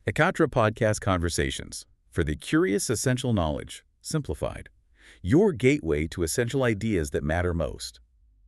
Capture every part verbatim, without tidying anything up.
Ekatra Podcast Conversations for the curious essential knowledge, simplified. Your gateway to essential ideas that matter most.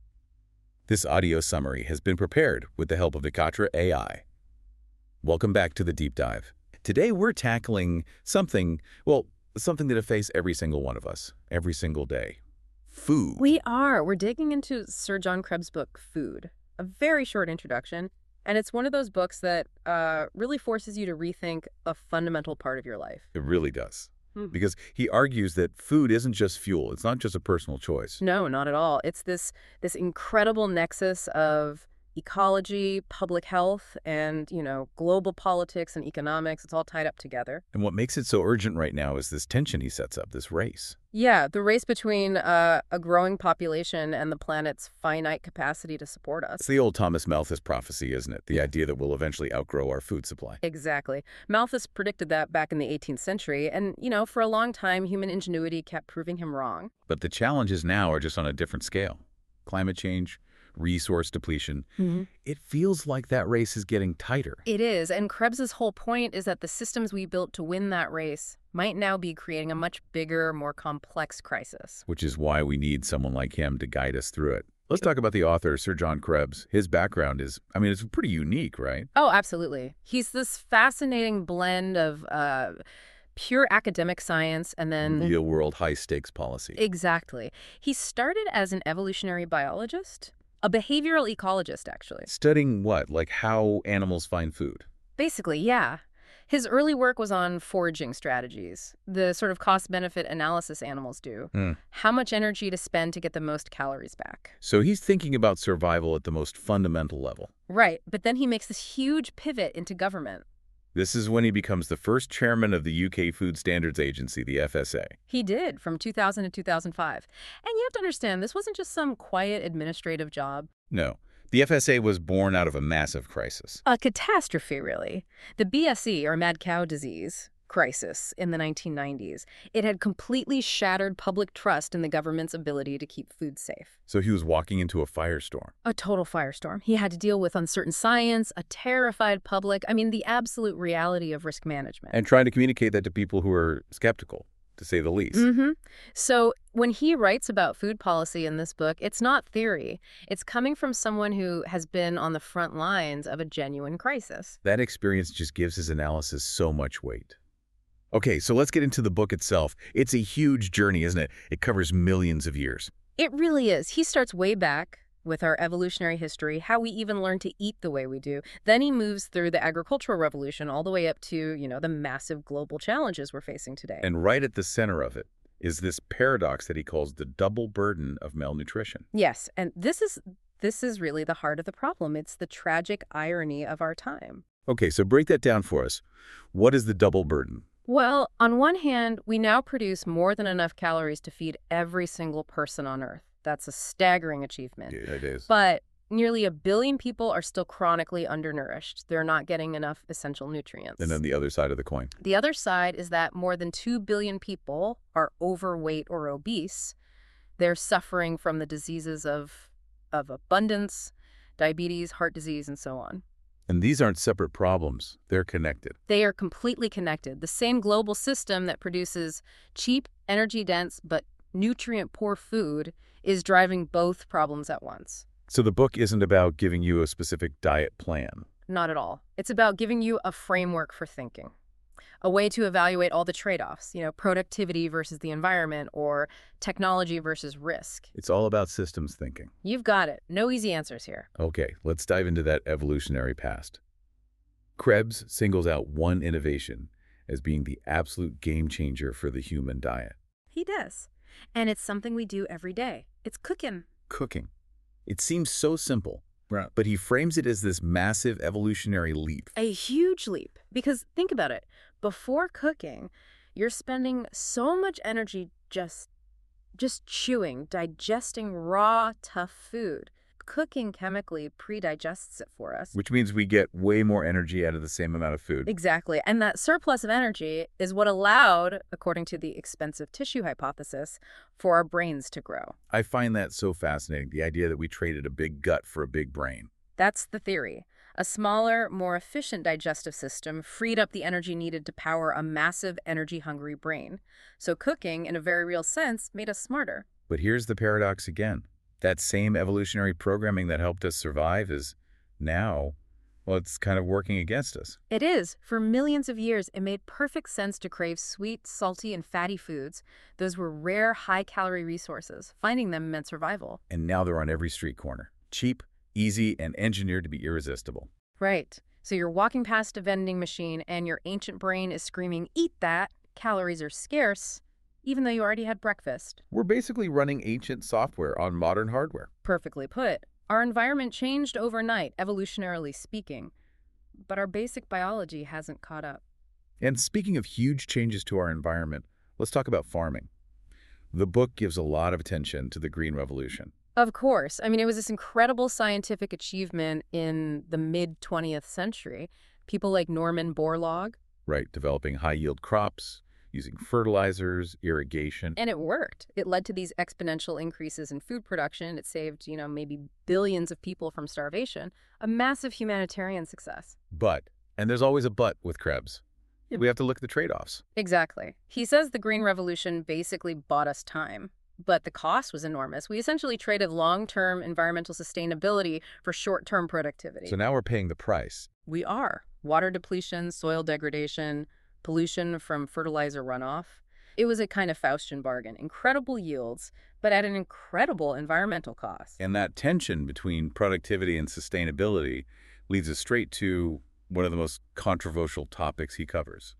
This audio summary has been prepared with the help of Ekatra A I. Welcome back to the Deep Dive. Today we're tackling something, well, something that affects every single one of us, every single day. Food. We are. We're digging into Sir John Krebs' book, Food. A very short introduction. And it's one of those books that uh, really forces you to rethink a fundamental part of your life. It really does. Hmm. Because he argues that food isn't just fuel. It's not just a personal choice. No, not at all. It's this this incredible nexus of ecology, public health, and, you know, global politics and economics. It's all tied up together. And what makes it so urgent right now is this tension he sets up, this race. Yeah, the race between uh, a growing population and the planet's finite capacity to support us. It's the old Thomas Malthus prophecy, isn't it? The idea that we'll eventually outgrow our food supply. Exactly. Malthus predicted that back in the eighteenth century, and, you know, for a long time, human ingenuity kept proving him wrong. But the challenges now are just on a different scale. Climate change, resource depletion. Mm-hmm. It feels like that race is getting tighter. It is, and Krebs's whole point is that the systems we built to win that race might now be creating a much bigger, more complex crisis. Which is why we need someone like him to guide us through it. Let's talk about the author, Sir John Krebs. His background is, I mean, it's pretty unique, right? Oh, absolutely. He's this fascinating blend of uh, pure academic science and then... real-world high-stakes policy. Exactly. He started as an evolutionary biologist, a behavioral ecologist, actually. Studying what? Like how animals find food? Basically, yeah. His early work was on foraging strategies, the sort of cost-benefit analysis animals do. Mm. How much energy to spend to get the most calories back. So he's thinking about survival at the most fundamental level. Right, but then he makes this huge pivot into government. This is when he becomes the first chairman of the U K Food Standards Agency, the F S A. He did, from two thousand to two thousand five. And you have to understand, this wasn't just some quiet administrative job. No. The F S A was born out of a massive crisis. A catastrophe, really. The B S E, or mad cow disease, crisis in the nineteen nineties. It had completely shattered public trust in the government's ability to keep food safe. So he was walking into a firestorm. A total firestorm. He had to deal with uncertain science, a terrified public, I mean, the absolute reality of risk management. And trying to communicate that to people who are skeptical, to say the least. Mm-hmm. So when he writes about food policy in this book, it's not theory. It's coming from someone who has been on the front lines of a genuine crisis. That experience just gives his analysis so much weight. Okay, so let's get into the book itself. It's a huge journey, isn't it? It covers millions of years. It really is. He starts way back with our evolutionary history, how we even learn to eat the way we do. Then he moves through the agricultural revolution all the way up to, you know, the massive global challenges we're facing today. And right at the center of it is this paradox that he calls the double burden of malnutrition. Yes, and this is this is really the heart of the problem. It's the tragic irony of our time. Okay, so break that down for us. What is the double burden? Well, on one hand, we now produce more than enough calories to feed every single person on Earth. That's a staggering achievement. Yeah, it is. But nearly a billion people are still chronically undernourished. They're not getting enough essential nutrients. And then the other side of the coin. The other side is that more than two billion people are overweight or obese. They're suffering from the diseases of, of abundance, diabetes, heart disease, and so on. And these aren't separate problems. They're connected. They are completely connected. The same global system that produces cheap, energy-dense, but nutrient-poor food is driving both problems at once. So the book isn't about giving you a specific diet plan. Not at all. It's about giving you a framework for thinking, a way to evaluate all the trade-offs, you know, productivity versus the environment or technology versus risk. It's all about systems thinking. You've got it. No easy answers here. Okay, let's dive into that evolutionary past. Krebs singles out one innovation as being the absolute game changer for the human diet. He does. And it's something we do every day. It's cooking. Cooking. It seems so simple. Right. But he frames it as this massive evolutionary leap. A huge leap. Because think about it. Before cooking, you're spending so much energy just, just chewing, digesting raw, tough food. Cooking chemically pre-digests it for us. Which means we get way more energy out of the same amount of food. Exactly. And that surplus of energy is what allowed, according to the expensive tissue hypothesis, for our brains to grow. I find that so fascinating, the idea that we traded a big gut for a big brain. That's the theory. A smaller, more efficient digestive system freed up the energy needed to power a massive, energy-hungry brain. So cooking, in a very real sense, made us smarter. But here's the paradox again. That same evolutionary programming that helped us survive is now, well, it's kind of working against us. It is. For millions of years, it made perfect sense to crave sweet, salty, and fatty foods. Those were rare, high-calorie resources. Finding them meant survival. And now they're on every street corner. Cheap, easy, and engineered to be irresistible. Right. So you're walking past a vending machine and your ancient brain is screaming, "Eat that! Calories are scarce," even though you already had breakfast. We're basically running ancient software on modern hardware. Perfectly put. Our environment changed overnight, evolutionarily speaking, but our basic biology hasn't caught up. And speaking of huge changes to our environment, let's talk about farming. The book gives a lot of attention to the Green Revolution. Of course. I mean, it was this incredible scientific achievement in the mid twentieth century. People like Norman Borlaug. Right, developing high-yield crops, using fertilizers, irrigation. And it worked. It led to these exponential increases in food production. It saved, you know, maybe billions of people from starvation. A massive humanitarian success. But, and there's always a but with Krebs, we have to look at the trade-offs. Exactly. He says the Green Revolution basically bought us time, but the cost was enormous. We essentially traded long-term environmental sustainability for short-term productivity. So now we're paying the price. We are. Water depletion, soil degradation, pollution from fertilizer runoff. It was a kind of Faustian bargain. Incredible yields, but at an incredible environmental cost. And that tension between productivity and sustainability leads us straight to one of the most controversial topics he covers: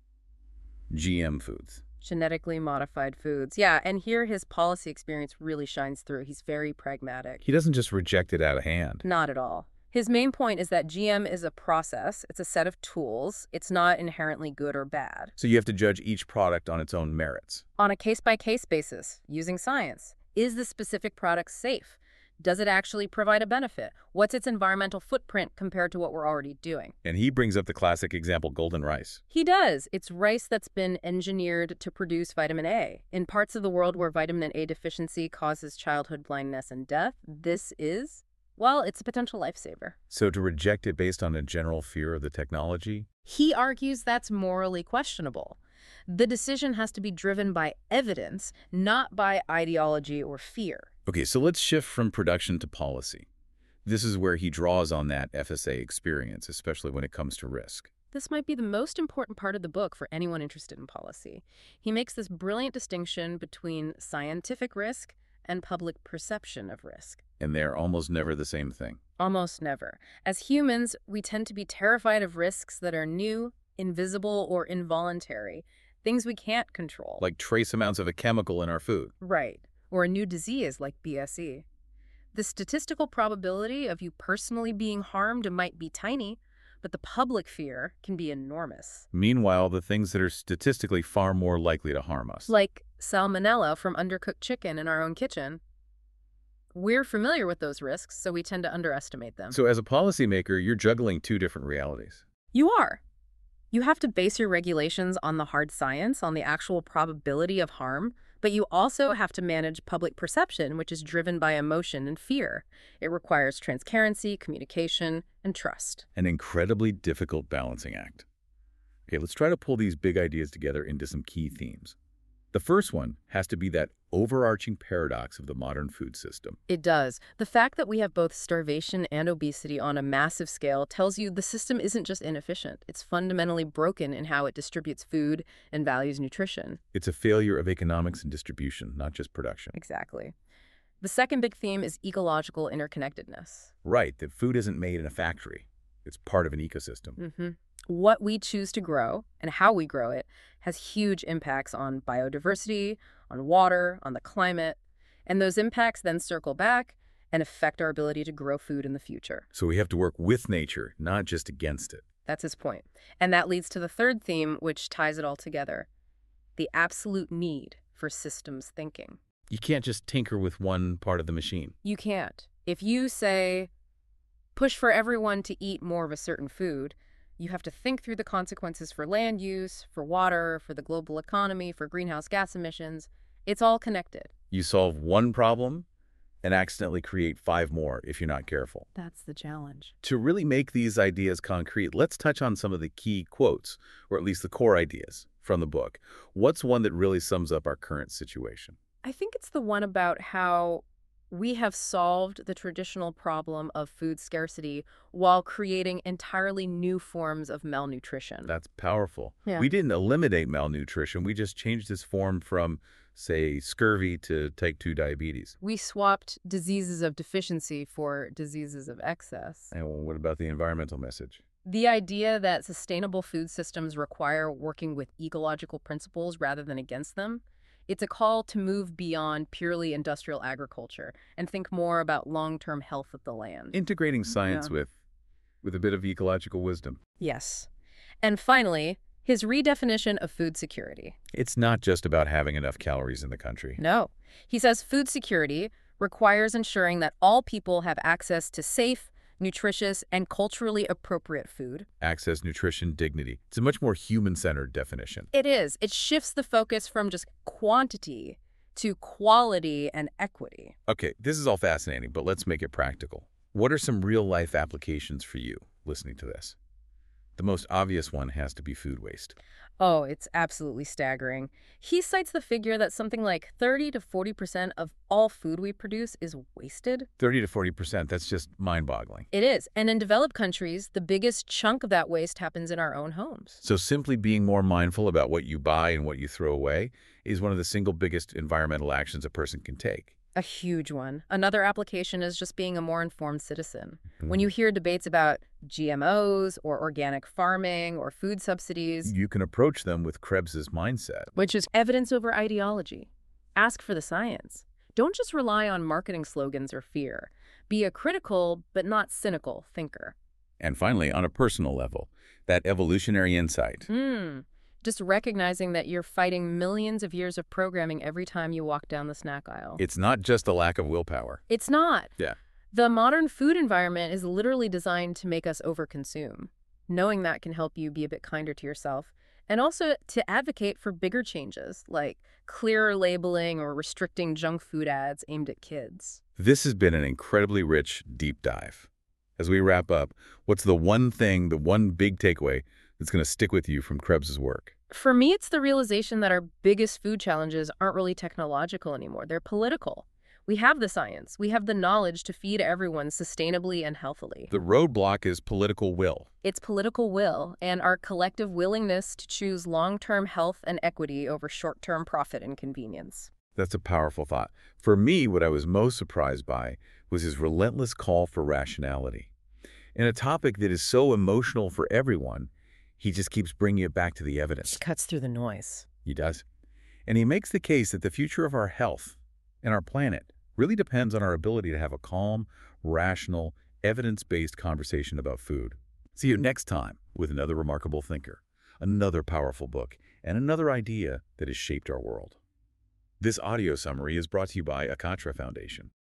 G M foods. Genetically modified foods. Yeah, and here his policy experience really shines through. He's very pragmatic. He doesn't just reject it out of hand. Not at all. His main point is that G M is a process. It's a set of tools. It's not inherently good or bad. So you have to judge each product on its own merits. On a case-by-case basis, using science. Is the specific product safe? Does it actually provide a benefit? What's its environmental footprint compared to what we're already doing? And he brings up the classic example, golden rice. He does. It's rice that's been engineered to produce vitamin A. In parts of the world where vitamin A deficiency causes childhood blindness and death, this is, well, it's a potential lifesaver. So to reject it based on a general fear of the technology? He argues that's morally questionable. The decision has to be driven by evidence, not by ideology or fear. Okay, so let's shift from production to policy. This is where he draws on that F S A experience, especially when it comes to risk. This might be the most important part of the book for anyone interested in policy. He makes this brilliant distinction between scientific risk and public perception of risk. And they're almost never the same thing. Almost never. As humans, we tend to be terrified of risks that are new, invisible, or involuntary, things we can't control. Like trace amounts of a chemical in our food. Right. Or a new disease like B S E. The statistical probability of you personally being harmed might be tiny, but the public fear can be enormous. Meanwhile, the things that are statistically far more likely to harm us. Like salmonella from undercooked chicken in our own kitchen. We're familiar with those risks, so we tend to underestimate them. So as a policymaker, you're juggling two different realities. You are. You have to base your regulations on the hard science, on the actual probability of harm, but you also have to manage public perception, which is driven by emotion and fear. It requires transparency, communication, and trust. An incredibly difficult balancing act. Okay, let's try to pull these big ideas together into some key themes. The first one has to be that overarching paradox of the modern food system. It does. The fact that we have both starvation and obesity on a massive scale tells you the system isn't just inefficient. It's fundamentally broken in how it distributes food and values nutrition. It's a failure of economics and distribution, not just production. Exactly. The second big theme is ecological interconnectedness. Right, that food isn't made in a factory. It's part of an ecosystem. Mm-hmm. What we choose to grow and how we grow it has huge impacts on biodiversity, on water, on the climate, and those impacts then circle back and affect our ability to grow food in the future. So we have to work with nature, not just against it. That's his point. And that leads to the third theme, which ties it all together: the absolute need for systems thinking. You can't just tinker with one part of the machine. You can't. If you say, push for everyone to eat more of a certain food, you have to think through the consequences for land use, for water, for the global economy, for greenhouse gas emissions. It's all connected. You solve one problem, and accidentally create five more if you're not careful. That's the challenge. To really make these ideas concrete, let's touch on some of the key quotes, or at least the core ideas from the book. What's one that really sums up our current situation? I think it's the one about how we have solved the traditional problem of food scarcity while creating entirely new forms of malnutrition. That's powerful. Yeah. We didn't eliminate malnutrition. We just changed its form from, say, scurvy to type two diabetes. We swapped diseases of deficiency for diseases of excess. And what about the environmental message? The idea that sustainable food systems require working with ecological principles rather than against them, it's a call to move beyond purely industrial agriculture and think more about long-term health of the land. Integrating science Yeah. with, with a bit of ecological wisdom. Yes. And finally, his redefinition of food security. It's not just about having enough calories in the country. No. He says food security requires ensuring that all people have access to safe, nutritious, and culturally appropriate food. Access, nutrition, dignity. It's a much more human-centered definition. It is. It shifts the focus from just quantity to quality and equity. Okay, this is all fascinating, but let's make it practical. What are some real-life applications for you listening to this? The most obvious one has to be food waste. Oh, it's absolutely staggering. He cites the figure that something like thirty to forty percent of all food we produce is wasted. thirty to forty percent, that's just mind-boggling. It is. And in developed countries, the biggest chunk of that waste happens in our own homes. So simply being more mindful about what you buy and what you throw away is one of the single biggest environmental actions a person can take. A huge one. Another application is just being a more informed citizen. When you hear debates about G M Os or organic farming or food subsidies, You can approach them with Krebs's mindset. which is evidence over ideology, ask for the science. Don't just rely on marketing slogans or fear. Be a critical but not cynical thinker. And finally, on a personal level, that evolutionary insight. Hmm. Just recognizing that you're fighting millions of years of programming every time you walk down the snack aisle. It's not just a lack of willpower. It's not. Yeah. The modern food environment is literally designed to make us overconsume. Knowing that can help you be a bit kinder to yourself and also to advocate for bigger changes like clearer labeling or restricting junk food ads aimed at kids. This has been an incredibly rich, deep dive. As we wrap up, what's the one thing, the one big takeaway that's going to stick with you from Krebs's work? For me, it's the realization that our biggest food challenges aren't really technological anymore. They're political. We have the science. We have the knowledge to feed everyone sustainably and healthily. The roadblock is political will. It's political will and our collective willingness to choose long-term health and equity over short-term profit and convenience. That's a powerful thought. For me, what I was most surprised by was his relentless call for rationality. In a topic that is so emotional for everyone, he just keeps bringing it back to the evidence. Cuts through the noise. He does. And he makes the case that the future of our health and our planet really depends on our ability to have a calm, rational, evidence-based conversation about food. See you next time with another remarkable thinker, another powerful book, and another idea that has shaped our world. This audio summary is brought to you by Akatra Foundation.